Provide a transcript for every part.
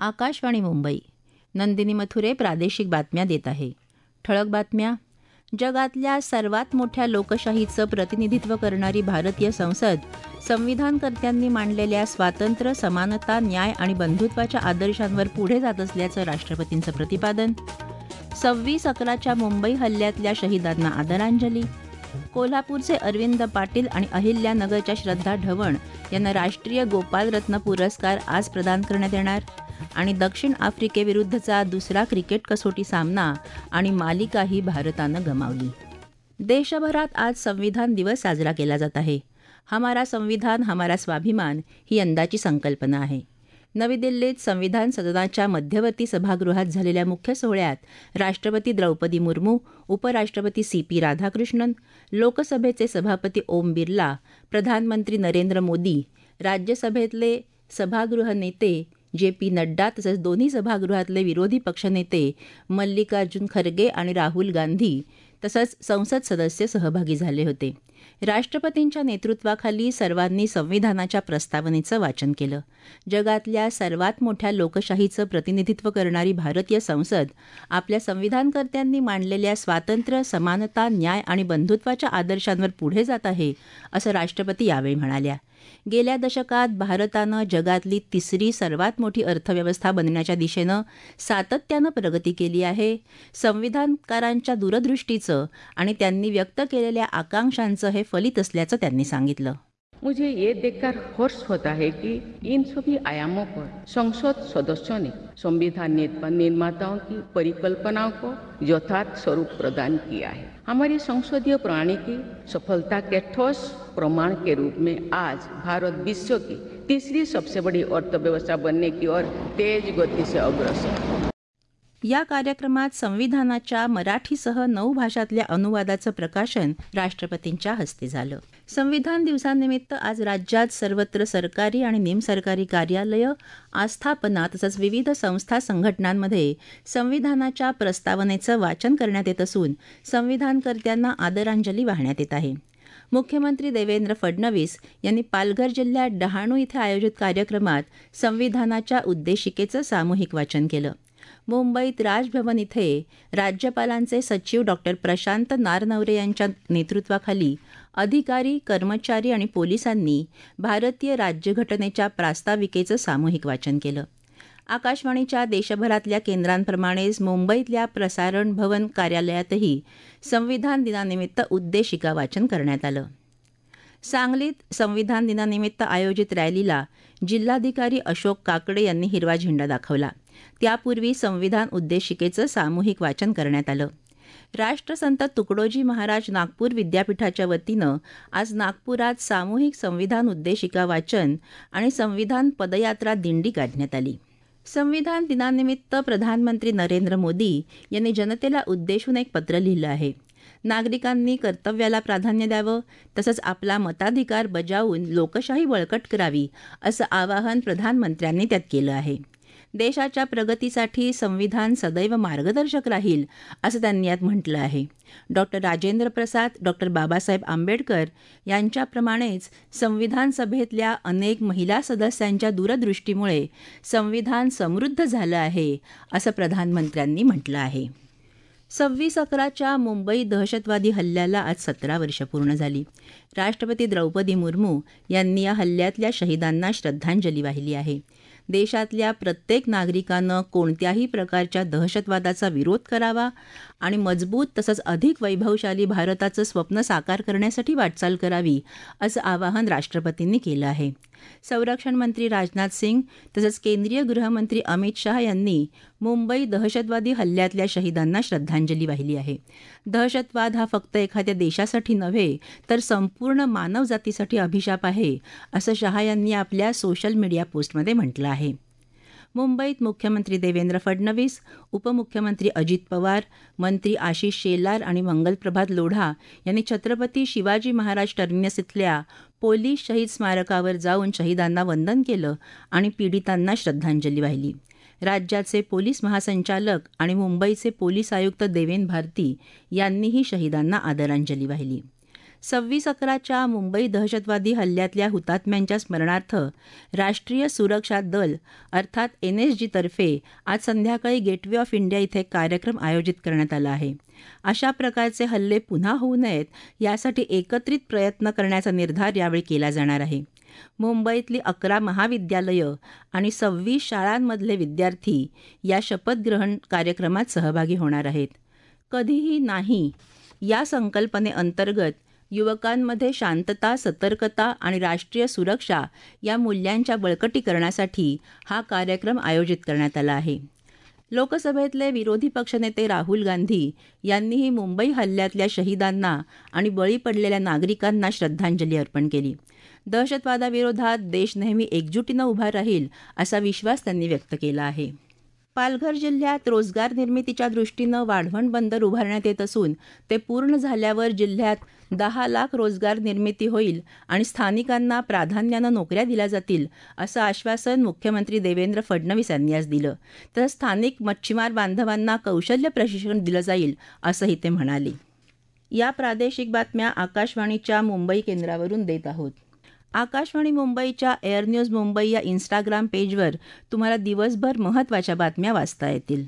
आकाशवाणी मुंबई. नंदिनी मथुरे प्रादेशिक बातम्या देत आहे. ठळक बातम्या. जगातल्या सर्वात मोठ्या लोकशाहीचं प्रतिनिधित्व करणारी भारतीय संसद संविधानकर्त्यांनी मांडलेल्या स्वातंत्र्य, समानता, न्याय आणि बंधुत्वाच्या आदर्शांवर पुढे जात असल्याचं राष्ट्रपतींचं प्रतिपादन. 26/11च्या मुंबई हल्ल्यातल्या शहीदांना आदरांजली. कोल्हापूरचे अरविंद पाटील आणि अहिल्यानगरच्या श्रद्धा ढवण यांना राष्ट्रीय गोपालरत्न पुरस्कार आज प्रदान करण्यात येणार. आणि दक्षिण आफ्रिकेविरुद्धचा दुसरा क्रिकेट कसोटी सामना आणि मालिकाही भारतानं गमावली. देशभरात आज संविधान दिवस साजरा केला जात आहे. हमारा संविधान हमारा स्वाभिमान ही यंदाची संकल्पना आहे. नवी दिल्लीत संविधान सदनाच्या मध्यवर्ती सभागृहात झालेल्या मुख्य सोहळ्यात राष्ट्रपती द्रौपदी मुर्मू, उपराष्ट्रपती CP राधाकृष्णन, लोकसभेचे सभापती ओम बिर्ला, प्रधानमंत्री नरेंद्र मोदी, राज्यसभेतले सभागृह नेते JP नड्डा तसंच दोन्ही सभागृहातले विरोधी पक्षनेते मल्लिकार्जुन खरगे आणि राहुल गांधी तसंच संसद सदस्य सहभागी झाले होते. राष्ट्रपतींच्या नेतृत्वाखाली सर्वांनी संविधानाच्या प्रस्तावनेचं वाचन केलं. जगातल्या सर्वात मोठ्या लोकशाहीचं प्रतिनिधित्व करणारी भारतीय संसद आपल्या संविधानकर्त्यांनी मांडलेल्या स्वातंत्र्य, समानता, न्याय आणि बंधुत्वाच्या आदर्शांवर पुढे जात आहे, असं राष्ट्रपती यावेळी म्हणाल्या. गेल्या दशकात भारतानं जगातली तिसरी सर्वात मोठी अर्थव्यवस्था बनण्याच्या दिशेनं सातत्यानं प्रगती केली आहे. संविधानकारांच्या दूरदृष्टीचं आणि त्यांनी व्यक्त केलेल्या आकांक्षांचं हे फलित असल्याचं त्यांनी सांगितलं. मुझे ये देखकर हर्ष होता है कि इन सभी आयामों पर संसद सदस्यों ने संविधान निर्माताओं की परिकल्पनाओं को यथार्थ स्वरूप प्रदान किया है. हमारी संसदीय प्रणाली की सफलता के ठोस प्रमाण के रूप में आज भारत विश्व की तीसरी सबसे बड़ी अर्थव्यवस्था बनने की ओर तेज गति से अग्रसर है. या कार्यक्रमात संविधानाच्या मराठीसह 9 भाषातल्या अनुवादाचं प्रकाशन राष्ट्रपतींच्या हस्ते झालं. संविधान दिवसानिमित्त आज राज्यात सर्वत्र सरकारी आणि निमसरकारी कार्यालयं, आस्थापना तसंच विविध संस्था संघटनांमध्ये संविधानाच्या प्रस्तावनेचं वाचन करण्यात येत असून संविधानकर्त्यांना आदरांजली वाहण्यात येत आहे. मुख्यमंत्री देवेंद्र फडणवीस यांनी पालघर जिल्ह्यात डहाणू इथे आयोजित कार्यक्रमात संविधानाच्या उद्देशिकेचं सामूहिक वाचन केलं. मुंबईत राजभवन इथे राज्यपालांचे सचिव डॉक्टर प्रशांत नारनवरे यांच्या नेतृत्वाखाली अधिकारी, कर्मचारी आणि पोलिसांनी भारतीय राज्यघटनेच्या प्रास्ताविकेचं सामूहिक वाचन केलं. आकाशवाणीच्या देशभरातल्या केंद्रांप्रमाणेच मुंबईतल्या प्रसारण भवन कार्यालयातही संविधान दिनानिमित्त उद्देशिका वाचन करण्यात आलं. सांगलीत संविधान दिनानिमित्त आयोजित रॅलीला जिल्हाधिकारी अशोक काकडे यांनी हिरवा झेंडा दाखवला. त्यापूर्वी संविधान उद्देशिकेचं सामूहिक वाचन करण्यात आलं. राष्ट्रसंत तुकडोजी महाराज नागपूर विद्यापीठाच्या वतीनं आज नागपुरात सामूहिक संविधान उद्देशिका वाचन आणि संविधान पदयात्रा दिंडी काढण्यात आली. संविधान दिनानिमित्त प्रधानमंत्री नरेंद्र मोदी यांनी जनतेला उद्देशून एक पत्र लिहिलं आहे. नागरिकांनी कर्तव्याला प्राधान्य द्यावं तसंच आपला मताधिकार बजावून लोकशाही बळकट करावी असं आवाहन प्रधानमंत्र्यांनी त्यात केलं आहे. देशाच्या प्रगतीसाठी संविधान सदैव मार्गदर्शक राहील असं त्यांनी यात म्हटलं आहे. डॉक्टर राजेंद्र प्रसाद, डॉक्टर बाबासाहेब आंबेडकर यांच्याप्रमाणेच संविधान सभेतल्या अनेक महिला सदस्यांच्या दूरदृष्टीमुळे संविधान समृद्ध झालं आहे असं प्रधानमंत्र्यांनी म्हटलं आहे. 26/11च्या मुंबई दहशतवादी हल्ल्याला आज 17 वर्ष पूर्ण झाली. राष्ट्रपती द्रौपदी मुर्मू यांनी या हल्ल्यातल्या शहीदांना श्रद्धांजली वाहिली आहे. देशातल्या प्रत्येक नागरिकानं कोणत्याही प्रकारच्या दहशतवादाचा विरोध करावा आणि मजबूत तसंच अधिक वैभवशाली भारताचं स्वप्न साकार करण्यासाठी वाटचाल करावी असं आवाहन राष्ट्रपतींनी केलं आहे. संरक्षण मंत्री राजनाथ सिंग तसंच केंद्रीय गृहमंत्री अमित शाह यांनी मुंबई दहशतवादी हल्ल्यातल्या शहीदांना श्रद्धांजली वाहिली आहे. दहशतवाद हा फक्त एखाद्या देशासाठी नव्हे तर संपूर्ण मानवजातीसाठी अभिशाप आहे असं शाह यांनी आपल्या सोशल मीडिया पोस्टमध्ये म्हटलं आहे. मुंबईत मुख्यमंत्री देवेंद्र फडणवीस, उपमुख्यमंत्री अजित पवार, मंत्री आशिष शेलार आणि मंगलप्रभात लोढा यांनी छत्रपती शिवाजी महाराज टर्मिनस इथल्या पोलीस शहीद स्मारकावर जाऊन शहीदांना वंदन केलं आणि पीडितांना श्रद्धांजली वाहिली. राज्याचे पोलीस महासंचालक आणि मुंबईचे पोलीस आयुक्त देवेन भारती यांनीही शहीदांना आदरांजली वाहिली. 26/11च्या मुंबई दहशतवादी हल्ल्यातल्या हुतात्म्यांच्या स्मरणार्थ राष्ट्रीय सुरक्षा दल अर्थात NSG तर्फे आज संध्याकाळी गेटवे ऑफ इंडिया इथे एक कार्यक्रम आयोजित करण्यात आला आहे. अशा प्रकारचे हल्ले पुन्हा होऊ नयेत यासाठी एकत्रित प्रयत्न करण्याचा निर्धार यावेळी केला जाणार आहे. मुंबईतली 11 महाविद्यालयं आणि 26 शाळांमधले विद्यार्थी या शपथग्रहण कार्यक्रमात सहभागी होणार आहेत. कधीही नाही या संकल्पनेअंतर्गत युवकांमध्ये शांतता, सतर्कता आणि राष्ट्रीय सुरक्षा या मूल्यांच्या बळकटीकरणासाठी हा कार्यक्रम आयोजित करण्यात आला आहे. लोकसभेतले विरोधी पक्षनेते राहुल गांधी यांनीही मुंबई हल्ल्यातल्या शहीदांना आणि बळी पडलेल्या नागरिकांना श्रद्धांजली अर्पण केली. दहशतवादाविरोधात देश नेहमी एकजुटीनं उभा राहील असा विश्वास त्यांनी व्यक्त केला आहे. पालघर जिल्ह्यात रोजगार निर्मितीच्या दृष्टीनं वाढवण बंदर उभारण्यात येत असून ते पूर्ण झाल्यावर जिल्ह्यात 10 लाख रोजगार निर्मिती होईल आणि स्थानिकांना प्राधान्यानं नोकऱ्या दिल्या जातील असं आश्वासन मुख्यमंत्री देवेंद्र फडणवीस यांनी आज दिलं. तर स्थानिक मच्छीमार बांधवांना कौशल्य प्रशिक्षण दिलं जाईल असंही ते म्हणाले. या प्रादेशिक बातम्या आकाशवाणीच्या मुंबई केंद्रावरून देत आहोत. आकाशवाणी मुंबईच्या एअर न्यूज मुंबई या इंस्टाग्राम पेजवर तुम्हाला दिवसभर महत्त्वाच्या बातम्या वाचता येतील.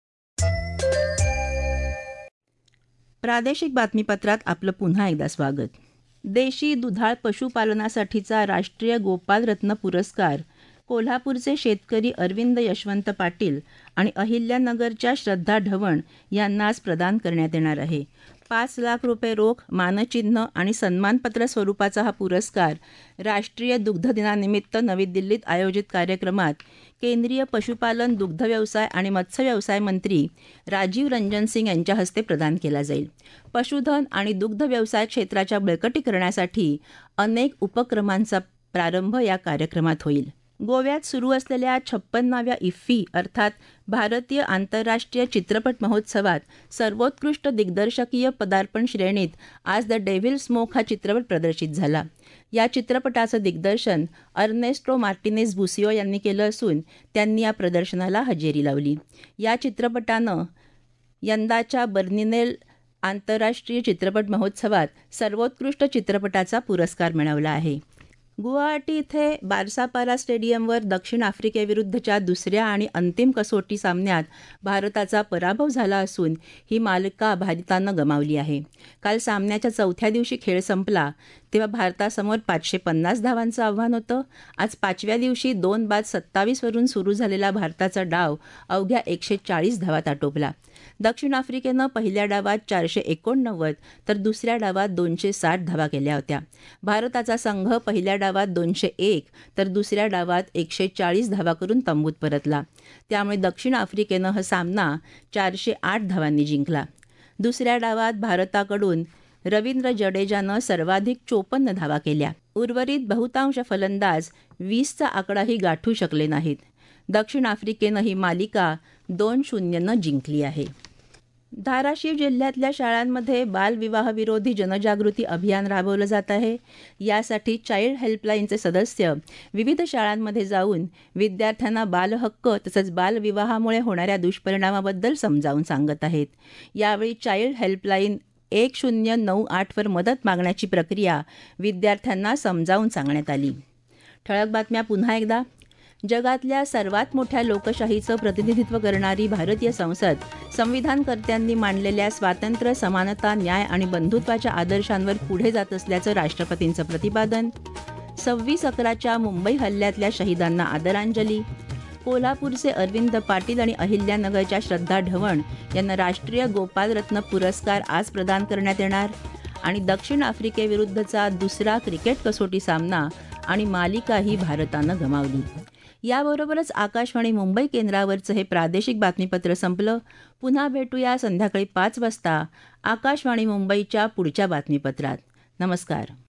प्रादेशिक बातमीपत्रात आपलं पुन्हा एकदा स्वागत. देशी दुधाळ पशुपालनासाठीचा राष्ट्रीय गोपाल रत्न पुरस्कार कोल्हापूरचे शेतकरी अरविंद यशवंत पाटील आणि अहिल्यानगरच्या श्रद्धा ढवण यांना आज प्रदान करण्यात येणार आहे. 5 लाख रुपये रोख, मानचिन्ह आणि सन्मानपत्र स्वरूपाचा हा पुरस्कार राष्ट्रीय दुग्ध दिनानिमित्त नवी दिल्लीत आयोजित कार्यक्रमात केंद्रीय पशुपालन, दुग्धव्यवसाय आणि मत्स्यव्यवसाय मंत्री राजीव रंजन सिंग यांच्या हस्ते प्रदान केला जाईल. पशुधन आणि दुग्ध व्यवसाय क्षेत्राच्या बळकटीकरणासाठी अनेक उपक्रमांचा प्रारंभ या कार्यक्रमात होईल. गोव्यात सुरू असलेल्या 56व्या इफ्फी अर्थात भारतीय आंतरराष्ट्रीय चित्रपट महोत्सवात सर्वोत्कृष्ट दिग्दर्शकीय पदार्पण श्रेणीत आज द डेव्हिल स्मोक हा चित्रपट प्रदर्शित झाला. या चित्रपटाचं दिग्दर्शन अर्नेस्टो मार्टिनेज बुसिओ यांनी केलं असून त्यांनी या प्रदर्शनाला हजेरी लावली. या चित्रपटानं यंदाच्या बर्लिनेल आंतरराष्ट्रीय चित्रपट महोत्सवात सर्वोत्कृष्ट चित्रपटाचा पुरस्कार मिळवला आहे. गुवाहाटी इथे बारसापारा स्टेडियमवर दक्षिण आफ्रिकेविरुद्धच्या दुसऱ्या आणि अंतिम कसोटी सामन्यात भारताचा पराभव झाला असून ही मालिका भारतानं गमावली आहे. काल सामन्याच्या 4थ्या दिवशी खेळ संपला तेव्हा भारतासमोर 550 धावांचं आव्हान होतं. आज 5व्या दिवशी 2 बाद 27 वरून सुरू झालेला भारताचा डाव अवघ्या 140 धावात आटोपला. दक्षिण आफ्रिकेनं पहिल्या डावात 489 तर दुसऱ्या डावात 260 धावा केल्या होत्या. भारताचा संघ पहिल्या डावात 201 तर दुसऱ्या डावात 140 धावा करून तंबूत परतला. त्यामुळे दक्षिण आफ्रिकेनं हा सामना 408 धावांनी जिंकला. दुसऱ्या डावात भारताकडून रवींद्र जडेजानं सर्वाधिक 54 धावा केल्या. उर्वरित बहुतांश फलंदाज 20चा आकडाही गाठू शकले नाहीत. दक्षिण आफ्रिकेनं ही मालिका 2-0नं जिंकली आहे. धाराशिव जिल्ह्यातल्या शाळांमध्ये बालविवाहविरोधी जनजागृती अभियान राबवलं जात आहे. यासाठी चाइल्ड हेल्पलाईनचे सदस्य विविध शाळांमध्ये जाऊन विद्यार्थ्यांना बालहक्क तसंच बालविवाहामुळे होणाऱ्या दुष्परिणामाबद्दल समजावून सांगत आहेत. यावेळी चाइल्ड हेल्पलाईन 1098वर मदत मागण्याची प्रक्रिया विद्यार्थ्यांना समजावून सांगण्यात आली. ठळक बातम्या पुन्हा एकदा. जगातल्या सर्वात मोठ्या लोकशाहीचं प्रतिनिधित्व करणारी भारतीय संसद संविधानकर्त्यांनी मांडलेल्या स्वातंत्र्य, समानता, न्याय आणि बंधुत्वाच्या आदर्शांवर पुढे जात असल्याचं राष्ट्रपतींचं प्रतिपादन. 26/11च्या मुंबई हल्ल्यातल्या शहीदांना आदरांजली. कोल्हापूरचे अरविंद पाटील आणि अहिल्यानगरच्या श्रद्धा ढवण यांना राष्ट्रीय गोपाल रत्न पुरस्कार आज प्रदान करण्यात येणार. आणि दक्षिण आफ्रिकेविरुद्धचा दुसरा क्रिकेट कसोटी सामना आणि मालिकाही भारतानं गमावली. याबरोबरच आकाशवाणी मुंबई केंद्रावरचं हे प्रादेशिक बातमीपत्र संपलं. पुन्हा भेटूया संध्याकाळी 5 वाजता आकाशवाणी मुंबईच्या पुढच्या बातमीपत्रात. नमस्कार.